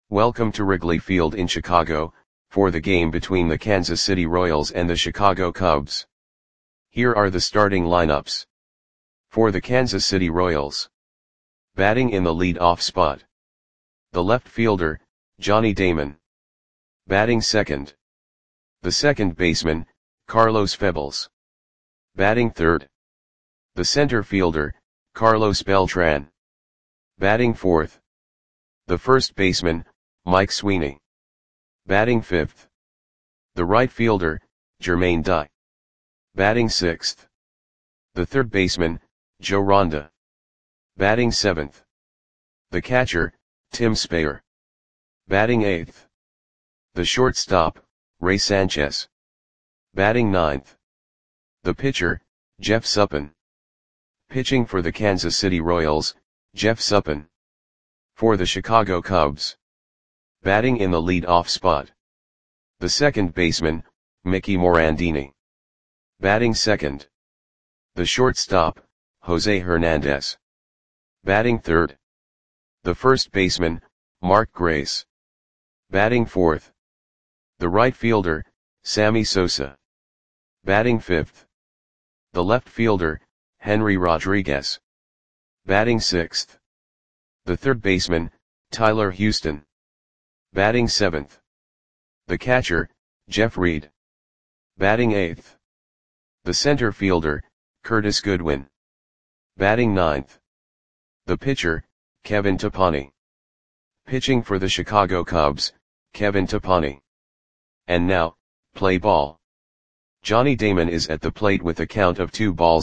Welcome to Wrigley Field in Chicago, for the game between the Kansas City Royals and the Chicago Cubs. Here are the starting lineups. For the Kansas City Royals. Batting in the lead-off spot. The left fielder, Johnny Damon. Batting second. The second baseman, Carlos Febles. Batting third. The center fielder, Carlos Beltran. Batting fourth. The first baseman, Mike Sweeney. Batting fifth. The right fielder, Jermaine Dye. Batting sixth. The third baseman, Joe Ronda. Batting seventh. The catcher, Tim Spayer. Batting eighth. The shortstop, Ray Sanchez. Batting ninth. The pitcher, Jeff Suppan. Pitching for the Kansas City Royals, Jeff Suppan. For the Chicago Cubs. Batting in the lead-off spot. The second baseman, Mickey Morandini. Batting second. The shortstop, Jose Hernandez. Batting third. The first baseman, Mark Grace. Batting fourth. The right fielder, Sammy Sosa. Batting fifth. The left fielder, Henry Rodriguez. Batting sixth. The third baseman, Tyler Houston. Batting seventh. The catcher, Jeff Reed. Batting eighth. The center fielder, Curtis Goodwin. Batting ninth. The pitcher, Kevin Tepani. Pitching for the Chicago Cubs, Kevin Tepani. And now, play ball. Johnny Damon is at the plate with a count of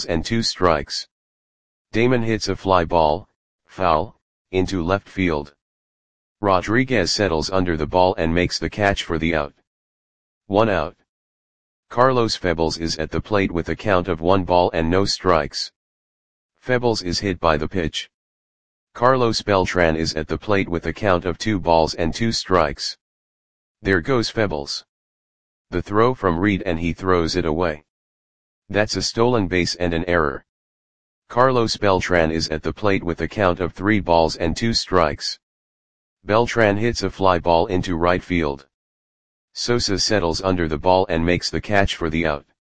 2-2. Damon hits a fly ball, foul, into left field. Rodriguez settles under the ball and makes the catch for the out. 1 out. Carlos Febles is at the plate with a count of 1-0. Febles is hit by the pitch. Carlos Beltran is at the plate with a count of 2-2. There goes Febles. The throw from Reed and he throws it away. That's a stolen base and an error. Carlos Beltran is at the plate with a count of 3-2. Beltran hits a fly ball into right field. Sosa settles under the ball and makes the catch for the out.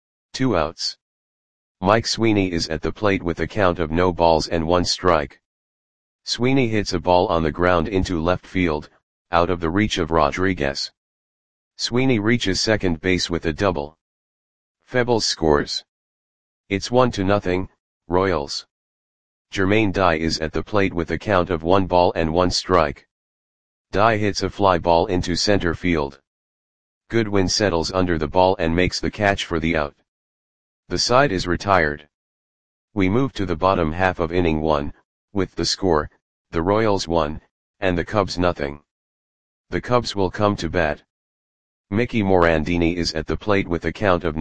2 outs. Mike Sweeney is at the plate with a count of 0-1. Sweeney hits a ball on the ground into left field, out of the reach of Rodriguez. Sweeney reaches second base with a double. Febles scores. It's 1-0, Royals. Jermaine Dye is at the plate with a count of 1-1. Dye hits a fly ball into center field. Goodwin settles under the ball and makes the catch for the out. The side is retired. We move to the bottom half of inning 1, with the score, the Royals 1, and the Cubs 0. The Cubs will come to bat. Mickey Morandini is at the plate with a count of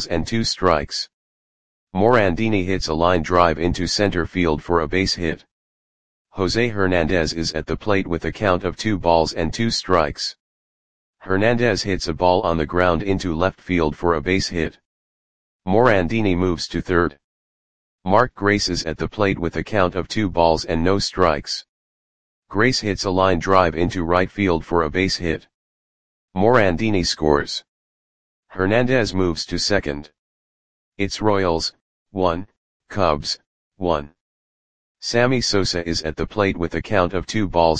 0-2. Morandini hits a line drive into center field for a base hit. Jose Hernandez is at the plate with a count of 2-2. Hernandez hits a ball on the ground into left field for a base hit. Morandini moves to third. Mark Grace is at the plate with a count of 2-0. Grace hits a line drive into right field for a base hit. Morandini scores. Hernandez moves to second. It's Royals 1, Cubs 1. Sammy Sosa is at the plate with a count of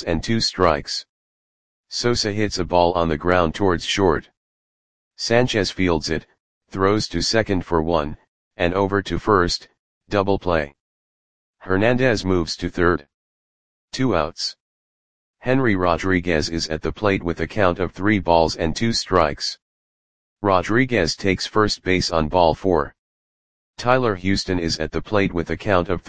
2-2. Sosa hits a ball on the ground towards short. Sanchez fields it, throws to second for 1, and over to first, double play. Hernandez moves to third. 2 outs. Henry Rodriguez is at the plate with a count of 3-2. Rodriguez takes first base on ball 4. Tyler Houston is at the plate with a count of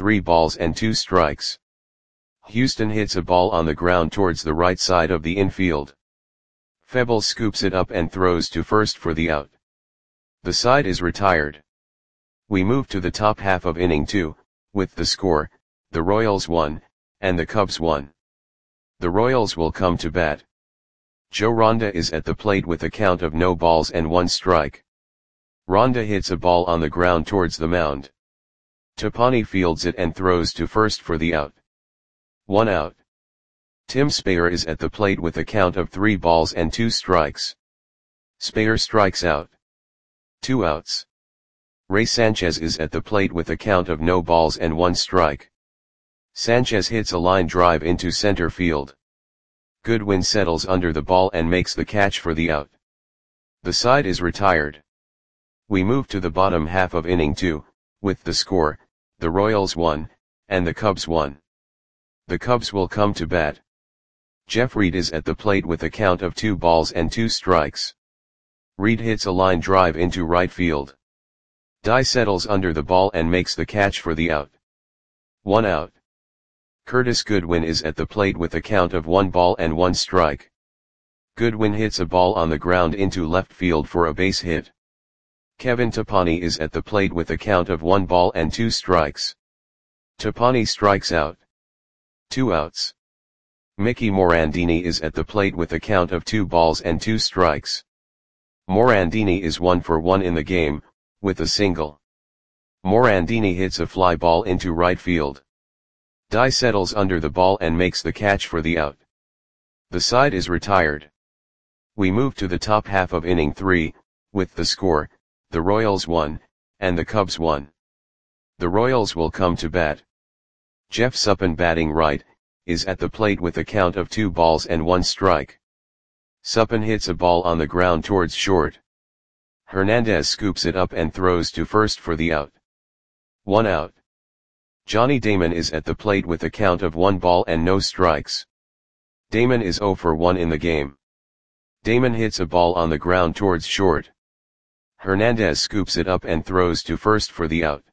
3-2. Houston hits a ball on the ground towards the right side of the infield. Febles scoops it up and throws to first for the out. The side is retired. We move to the top half of inning 2, with the score, the Royals 1, and the Cubs 1. The Royals will come to bat. Joe Ronda is at the plate with a count of 0-1. Ronda hits a ball on the ground towards the mound. Tepani fields it and throws to first for the out. 1 out. Tim Speyer is at the plate with a count of 3 balls and 2 strikes. Speyer strikes out. 2 outs. Ray Sanchez is at the plate with a count of no balls and 1 strike. Sanchez hits a line drive into center field. Goodwin settles under the ball and makes the catch for the out. The side is retired. We move to the bottom half of inning 2, with the score, the Royals won, and the Cubs won. The Cubs will come to bat. Jeff Reed is at the plate with a count of 2 balls and 2 strikes. Reed hits a line drive into right field. Dye settles under the ball and makes the catch for the out. 1 out. Curtis Goodwin is at the plate with a count of 1 ball and 1 strike. Goodwin hits a ball on the ground into left field for a base hit. Kevin Topani is at the plate with a count of 1 ball and 2 strikes. Topani strikes out. 2 outs. Mickey Morandini is at the plate with a count of 2 balls and 2 strikes. Morandini is 1 for 1 in the game, with a single. Morandini hits a fly ball into right field. Dye settles under the ball and makes the catch for the out. The side is retired. We move to the top half of inning 3, with the score, the Royals won, and the Cubs won. The Royals will come to bat. Jeff Suppan, batting right, is at the plate with a count of 2 balls and 1 strike. Suppan hits a ball on the ground towards short. Hernandez scoops it up and throws to first for the out. 1 out. Johnny Damon is at the plate with a count of 1 ball and no strikes. Damon is 0 for 1 in the game. Damon hits a ball on the ground towards short. Hernandez scoops it up and throws to first for the out.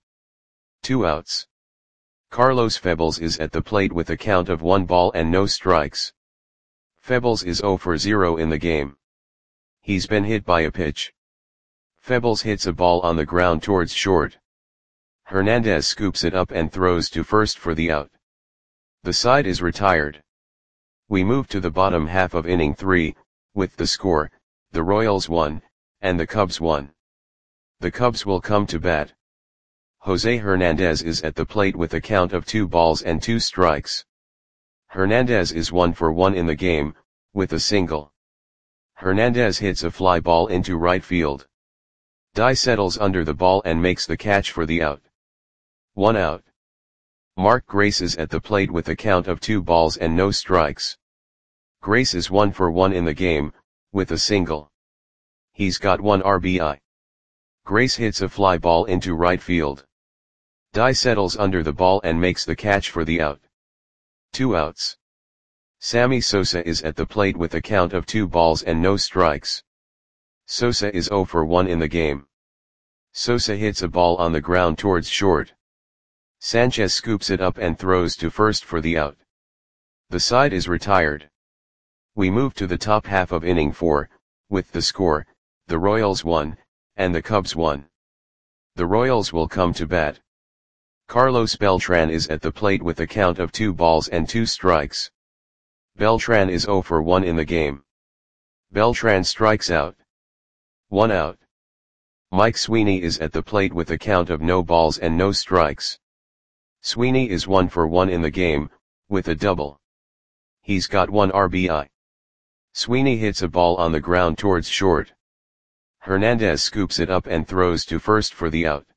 2 outs. Carlos Febles is at the plate with a count of 1 ball and no strikes. Febles is 0 for 0 in the game. He's been hit by a pitch. Febles hits a ball on the ground towards short. Hernandez scoops it up and throws to first for the out. The side is retired. We move to the bottom half of inning 3, with the score, the Royals won, and the Cubs won. The Cubs will come to bat. Jose Hernandez is at the plate with a count of 2 balls and 2 strikes. Hernandez is 1 for 1 in the game, with a single. Hernandez hits a fly ball into right field. Dye settles under the ball and makes the catch for the out. 1 out. Mark Grace is at the plate with a count of 2 balls and no strikes. Grace is 1 for 1 in the game, with a single. He's got 1 RBI. Grace hits a fly ball into right field. Dye settles under the ball and makes the catch for the out. 2 outs. Sammy Sosa is at the plate with a count of 2 balls and no strikes. Sosa is 0 for 1 in the game. Sosa hits a ball on the ground towards short. Sanchez scoops it up and throws to first for the out. The side is retired. We move to the top half of inning 4, with the score, the Royals won, and the Cubs won. The Royals will come to bat. Carlos Beltran is at the plate with a count of 2 balls and 2 strikes. Beltran is 0 for 1 in the game. Beltran strikes out. 1 out. Mike Sweeney is at the plate with a count of no balls and no strikes. Sweeney is 1 for 1 in the game, with a double. He's got 1 RBI. Sweeney hits a ball on the ground towards short. Hernandez scoops it up and throws to first for the out.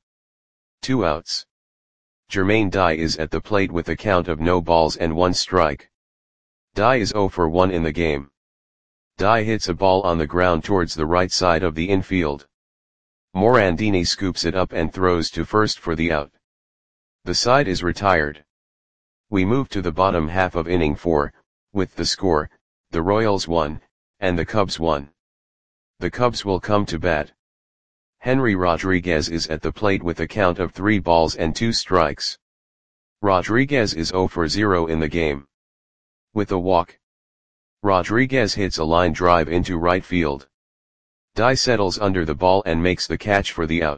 2 outs. Jermaine Dye is at the plate with a count of no balls and 1 strike. Dye is 0 for 1 in the game. Dye hits a ball on the ground towards the right side of the infield. Morandini scoops it up and throws to first for the out. The side is retired. We move to the bottom half of inning 4, with the score, the Royals won, and the Cubs won. The Cubs will come to bat. Henry Rodriguez is at the plate with a count of 3 balls and 2 strikes. Rodriguez is 0 for 0 in the game. With a walk. Rodriguez hits a line drive into right field. Dye settles under the ball and makes the catch for the out.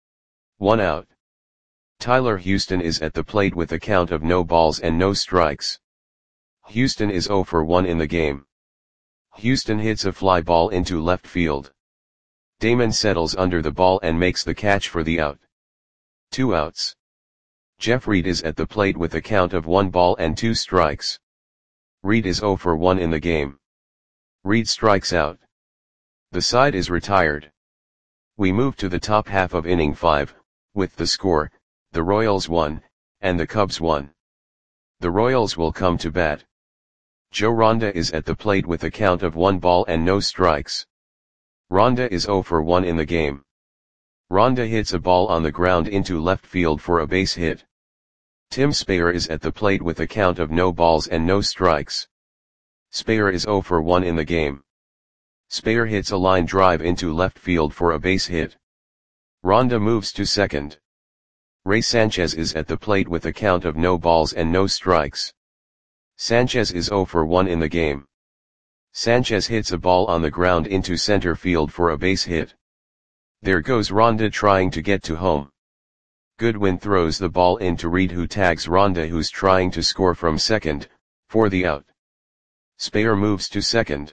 1 out. Tyler Houston is at the plate with a count of no balls and no strikes. Houston is 0 for 1 in the game. Houston hits a fly ball into left field. Damon settles under the ball and makes the catch for the out. 2 outs. Jeff Reed is at the plate with a count of 1 ball and 2 strikes. Reed is 0 for 1 in the game. Reed strikes out. The side is retired. We move to the top half of inning 5, with the score, the Royals 1, and the Cubs 1. The Royals will come to bat. Joe Ronda is at the plate with a count of 1 ball and no strikes. Ronda is 0 for 1 in the game. Ronda hits a ball on the ground into left field for a base hit. Tim Speyer is at the plate with a count of no balls and no strikes. Speyer is 0 for 1 in the game. Speyer hits a line drive into left field for a base hit. Ronda moves to second. Ray Sanchez is at the plate with a count of no balls and no strikes. Sanchez is 0 for 1 in the game. Sanchez hits a ball on the ground into center field for a base hit. There goes Ronda trying to get to home. Goodwin throws the ball into Reed, who tags Ronda, who's trying to score from second, for the out. Speyer moves to second.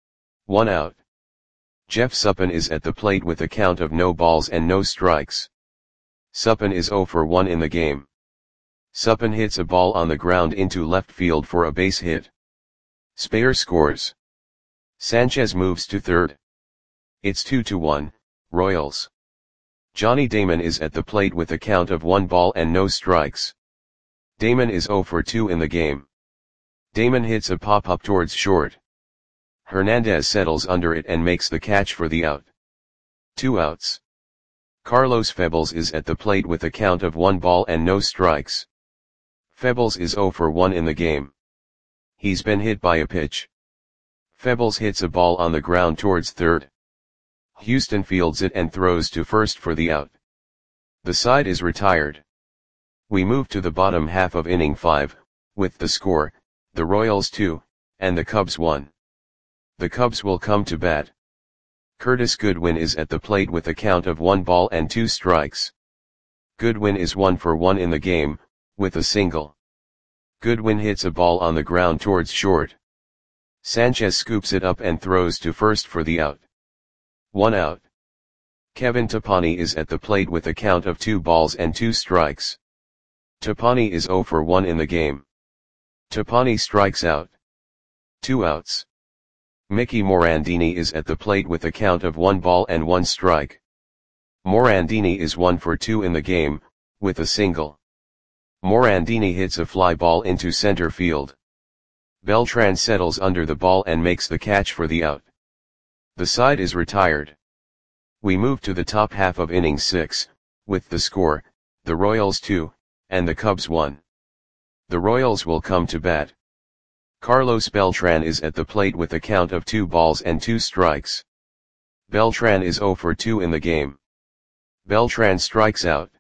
1 out. Jeff Suppan is at the plate with a count of no balls and no strikes. Suppan is 0 for 1 in the game. Suppan hits a ball on the ground into left field for a base hit. Speyer scores. Sanchez moves to third. It's 2-1, Royals. Johnny Damon is at the plate with a count of 1 ball and no strikes. Damon is 0 for 2 in the game. Damon hits a pop-up towards short. Hernandez settles under it and makes the catch for the out. 2 outs. Carlos Febles is at the plate with a count of 1 ball and no strikes. Febles is 0 for 1 in the game. He's been hit by a pitch. Febles hits a ball on the ground towards third. Houston fields it and throws to first for the out. The side is retired. We move to the bottom half of inning 5, with the score, the Royals 2, and the Cubs 1. The Cubs will come to bat. Curtis Goodwin is at the plate with a count of 1 ball and 2 strikes. Goodwin is 1 for 1 in the game, with a single. Goodwin hits a ball on the ground towards short. Sanchez scoops it up and throws to first for the out. 1 out. Kevin Tapani is at the plate with a count of 2 balls and 2 strikes. Tapani is 0 for 1 in the game. Tapani strikes out. 2 outs. Mickey Morandini is at the plate with a count of 1 ball and 1 strike. Morandini is 1 for 2 in the game, with a single. Morandini hits a fly ball into center field. Beltran settles under the ball and makes the catch for the out. The side is retired. We move to the top half of inning 6, with the score, the Royals 2, and the Cubs 1. The Royals will come to bat. Carlos Beltran is at the plate with a count of 2 balls and 2 strikes. Beltran is 0 for 2 in the game. Beltran strikes out.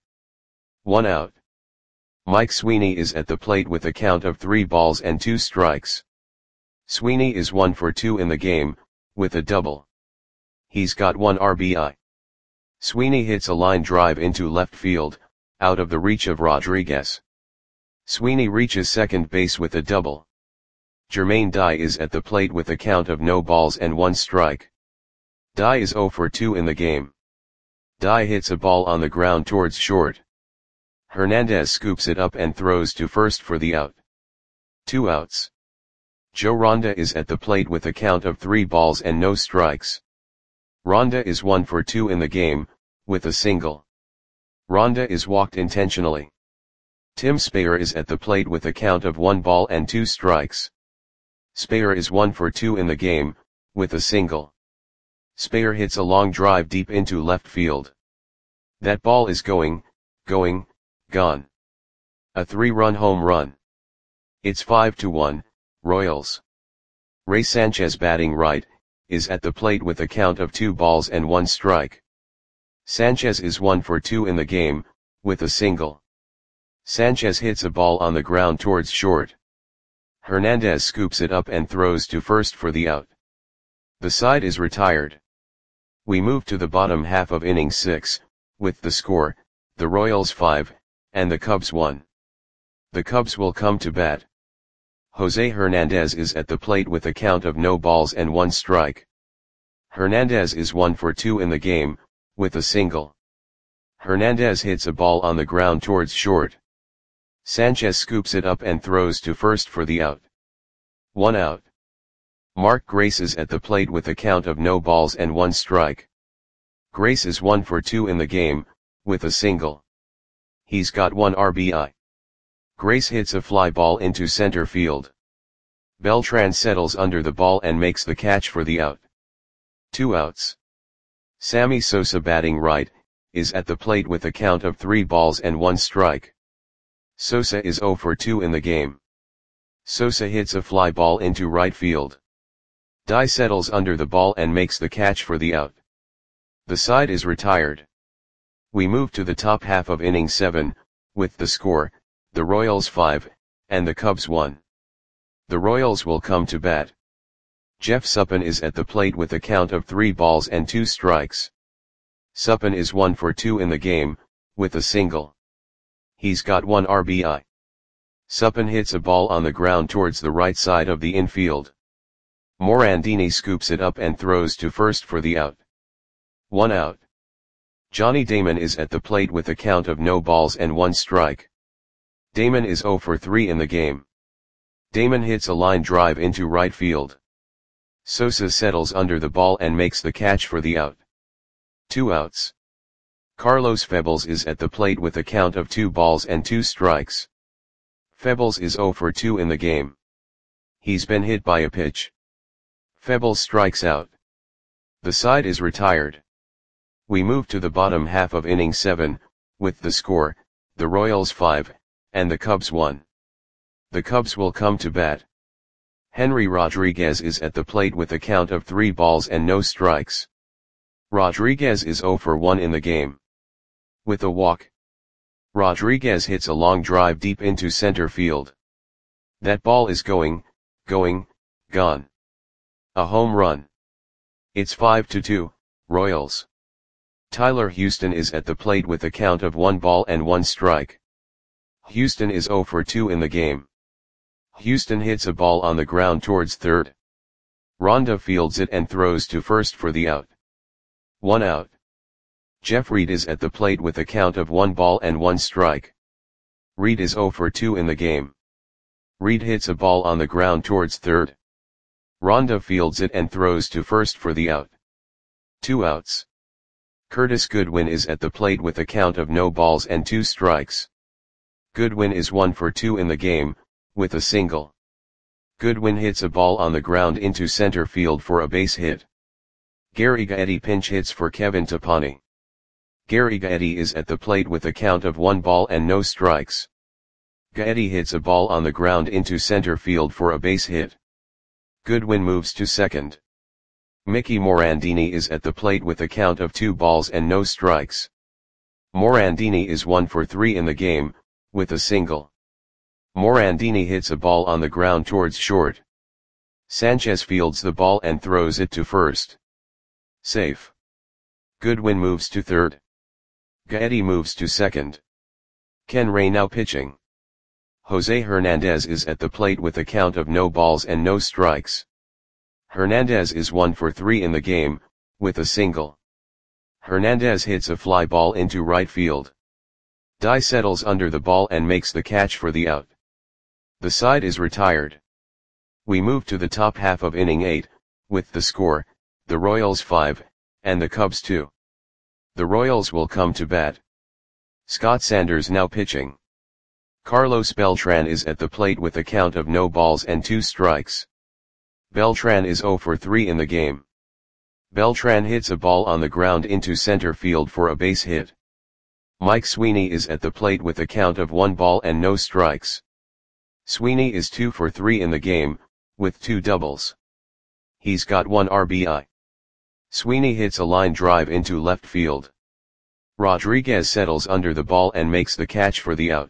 1 out. Mike Sweeney is at the plate with a count of 3 balls and 2 strikes. Sweeney is 1 for 2 in the game, with a double. He's got 1 RBI. Sweeney hits a line drive into left field, out of the reach of Rodriguez. Sweeney reaches second base with a double. Jermaine Dye is at the plate with a count of no balls and 1 strike. Dye is 0 for 2 in the game. Dye hits a ball on the ground towards short. Hernandez scoops it up and throws to first for the out. 2 outs. Joe Ronda is at the plate with a count of 3 balls and no strikes. Ronda is 1 for 2 in the game, with a single. Ronda is walked intentionally. Tim Speyer is at the plate with a count of 1 ball and 2 strikes. Speyer is 1 for 2 in the game, with a single. Speyer hits a long drive deep into left field. That ball is gone. A 3-run home run. It's 5-1, Royals. Ray Sanchez, batting right, is at the plate with a count of 2 balls and 1 strike. Sanchez is 1 for 2 in the game, with a single. Sanchez hits a ball on the ground towards short. Hernandez scoops it up and throws to first for the out. The side is retired. We move to the bottom half of inning 6, with the score, the Royals 5, and the Cubs 1. The Cubs will come to bat. Jose Hernandez is at the plate with a count of no balls and 1 strike. Hernandez is 1 for 2 in the game, with a single. Hernandez hits a ball on the ground towards short. Sanchez scoops it up and throws to first for the out. 1 out. Mark Grace is at the plate with a count of no balls and 1 strike. Grace is 1 for 2 in the game, with a single. He's got 1 RBI. Grace hits a fly ball into center field. Beltran settles under the ball and makes the catch for the out. 2 outs. Sammy Sosa, batting right, is at the plate with a count of 3 balls and 1 strike. Sosa is 0 for 2 in the game. Sosa hits a fly ball into right field. Dye settles under the ball and makes the catch for the out. The side is retired. We move to the top half of inning 7, with the score, the Royals 5, and the Cubs 1. The Royals will come to bat. Jeff Suppan is at the plate with a count of 3 balls and 2 strikes. Suppan is 1 for 2 in the game, with a single. He's got 1 RBI. Suppan hits a ball on the ground towards the right side of the infield. Morandini scoops it up and throws to first for the out. 1 out. Johnny Damon is at the plate with a count of no balls and 1 strike. Damon is 0 for 3 in the game. Damon hits a line drive into right field. Sosa settles under the ball and makes the catch for the out. 2 outs. Carlos Febles is at the plate with a count of 2 balls and 2 strikes. Febles is 0 for 2 in the game. He's been hit by a pitch. Febles strikes out. The side is retired. We move to the bottom half of inning 7, with the score, the Royals 5, and the Cubs 1. The Cubs will come to bat. Henry Rodriguez is at the plate with a count of 3 balls and no strikes. Rodriguez is 0 for 1 in the game. With a walk, Rodriguez hits a long drive deep into center field. That ball is gone. A home run. It's 5-2, Royals. Tyler Houston is at the plate with a count of 1 ball and 1 strike. Houston is 0 for 2 in the game. Houston hits a ball on the ground towards third. Ronda fields it and throws to first for the out. 1 out. Jeff Reed is at the plate with a count of 1 ball and 1 strike. Reed is 0 for 2 in the game. Reed hits a ball on the ground towards third. Ronda fields it and throws to first for the out. 2 outs. Curtis Goodwin is at the plate with a count of no balls and 2 strikes. Goodwin is 1 for 2 in the game, with a single. Goodwin hits a ball on the ground into center field for a base hit. Gary Gaetti pinch hits for Kevin Tapani. Gary Gaetti is at the plate with a count of 1 ball and no strikes. Gaetti hits a ball on the ground into center field for a base hit. Goodwin moves to second. Mickey Morandini is at the plate with a count of 2 balls and no strikes. Morandini is 1 for 3 in the game, with a single. Morandini hits a ball on the ground towards short. Sanchez fields the ball and throws it to first. Safe. Goodwin moves to third. Gaetti moves to second. Ken Ray now pitching. Jose Hernandez is at the plate with a count of no balls and no strikes. Hernandez is 1 for 3 in the game, with a single. Hernandez hits a fly ball into right field. Dye settles under the ball and makes the catch for the out. The side is retired. We move to the top half of inning 8, with the score, the Royals 5, and the Cubs 2. The Royals will come to bat. Scott Sanders now pitching. Carlos Beltran is at the plate with a count of no balls and 2 strikes. Beltran is 0 for 3 in the game. Beltran hits a ball on the ground into center field for a base hit. Mike Sweeney is at the plate with a count of 1 ball and no strikes. Sweeney is 2 for 3 in the game, with 2 doubles. He's got 1 RBI. Sweeney hits a line drive into left field. Rodriguez settles under the ball and makes the catch for the out.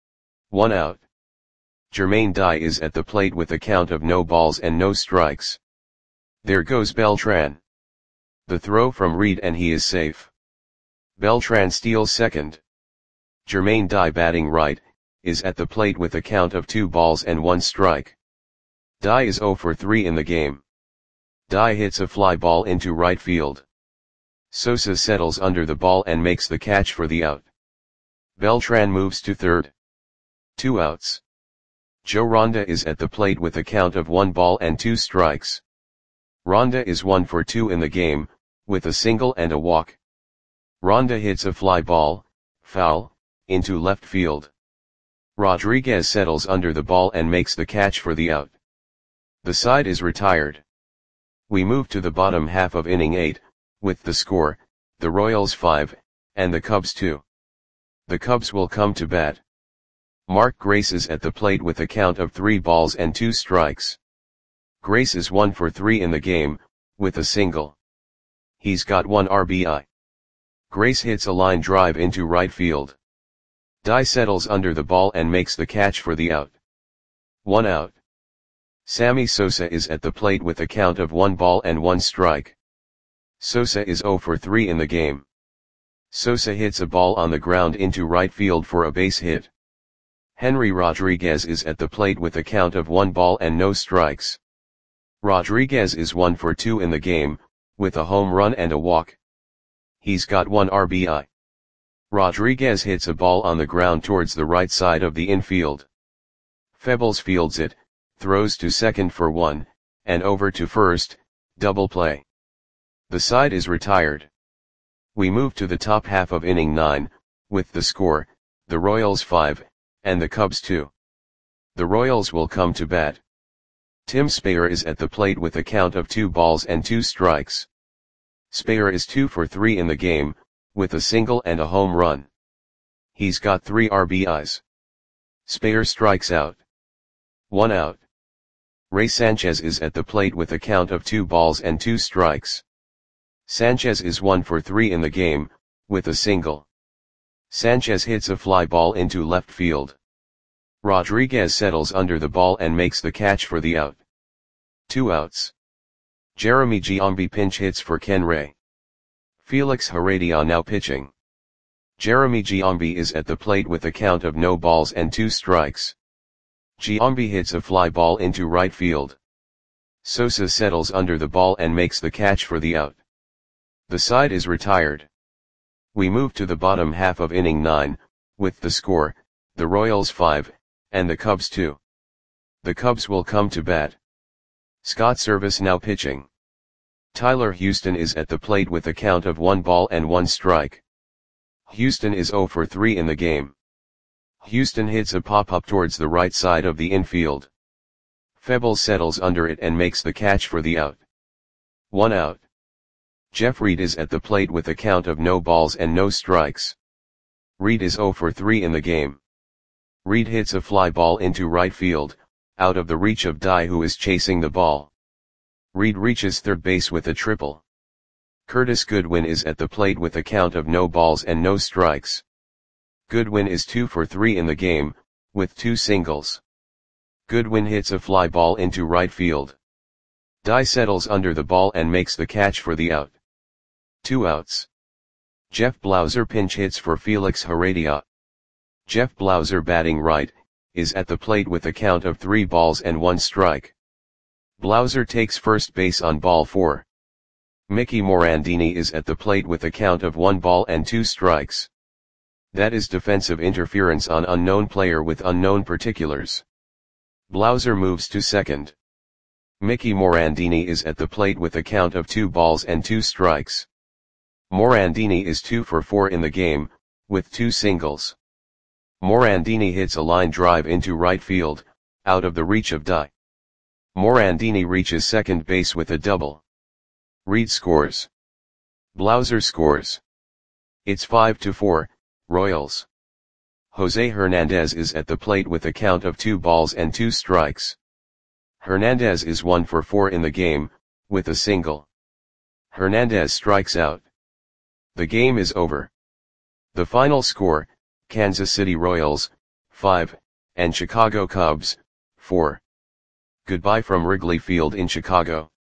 1 out. Jermaine Dye is at the plate with a count of no balls and no strikes. There goes Beltran. The throw from Reed and he is safe. Beltran steals second. Jermaine Dye, batting right, is at the plate with a count of 2 balls and 1 strike. Dye is 0 for 3 in the game. Dye hits a fly ball into right field. Sosa settles under the ball and makes the catch for the out. Beltran moves to third. 2 outs. Joe Ronda is at the plate with a count of 1 ball and 2 strikes. Ronda is 1 for 2 in the game, with a single and a walk. Ronda hits a fly ball, foul, into left field. Rodriguez settles under the ball and makes the catch for the out. The side is retired. We move to the bottom half of inning 8, with the score, the Royals 5, and the Cubs 2. The Cubs will come to bat. Mark Grace is at the plate with a count of 3 balls and 2 strikes. Grace is 1 for 3 in the game, with a single. He's got 1 RBI. Grace hits a line drive into right field. Dye settles under the ball and makes the catch for the out. 1 out. Sammy Sosa is at the plate with a count of 1 ball and 1 strike. Sosa is 0 for 3 in the game. Sosa hits a ball on the ground into right field for a base hit. Henry Rodriguez is at the plate with a count of 1 ball and no strikes. Rodriguez is 1 for 2 in the game, with a home run and a walk. He's got 1 RBI. Rodriguez hits a ball on the ground towards the right side of the infield. Febles fields it, throws to second for 1, and over to first, double play. The side is retired. We move to the top half of inning 9, with the score, the Royals 5, and the Cubs 2. The Royals will come to bat. Tim Speyer is at the plate with a count of 2 balls and 2 strikes. Speyer is 2 for 3 in the game, with a single and a home run. He's got 3 RBIs. Speyer strikes out. 1 out. Ray Sanchez is at the plate with a count of 2 balls and 2 strikes. Sanchez is 1 for 3 in the game, with a single. Sanchez hits a fly ball into left field. Rodriguez settles under the ball and makes the catch for the out. 2 outs. Jeremy Giambi pinch hits for Ken Ray. Felix Heredia now pitching. Jeremy Giambi is at the plate with a count of no balls and 2 strikes. Giambi hits a fly ball into right field. Sosa settles under the ball and makes the catch for the out. The side is retired. We move to the bottom half of inning 9, with the score, the Royals 5, and the Cubs 2. The Cubs will come to bat. Scott Servais now pitching. Tyler Houston is at the plate with a count of 1 ball and 1 strike. Houston is 0 for 3 in the game. Houston hits a pop-up towards the right side of the infield. Febles settles under it and makes the catch for the out. 1 out. Jeff Reed is at the plate with a count of no balls and no strikes. Reed is 0 for 3 in the game. Reed hits a fly ball into right field, out of the reach of Dye, who is chasing the ball. Reed reaches third base with a triple. Curtis Goodwin is at the plate with a count of no balls and no strikes. Goodwin is 2 for 3 in the game, with 2 singles. Goodwin hits a fly ball into right field. Dye settles under the ball and makes the catch for the out. 2 outs. Jeff Blauser pinch hits for Felix Heredia. Jeff Blauser, batting right, is at the plate with a count of 3 balls and 1 strike. Blauser takes first base on ball 4. Mickey Morandini is at the plate with a count of 1 ball and 2 strikes. That is defensive interference on unknown player with unknown particulars. Blauser moves to second. Mickey Morandini is at the plate with a count of 2 balls and 2 strikes. Morandini is 2 for 4 in the game, with 2 singles. Morandini hits a line drive into right field, out of the reach of Dye. Morandini reaches second base with a double. Reed scores. Blauser scores. It's 5-4, Royals. Jose Hernandez is at the plate with a count of 2 balls and 2 strikes. Hernandez is 1 for 4 in the game, with a single. Hernandez strikes out. The game is over. The final score, Kansas City Royals, 5, and Chicago Cubs, 4. Goodbye from Wrigley Field in Chicago.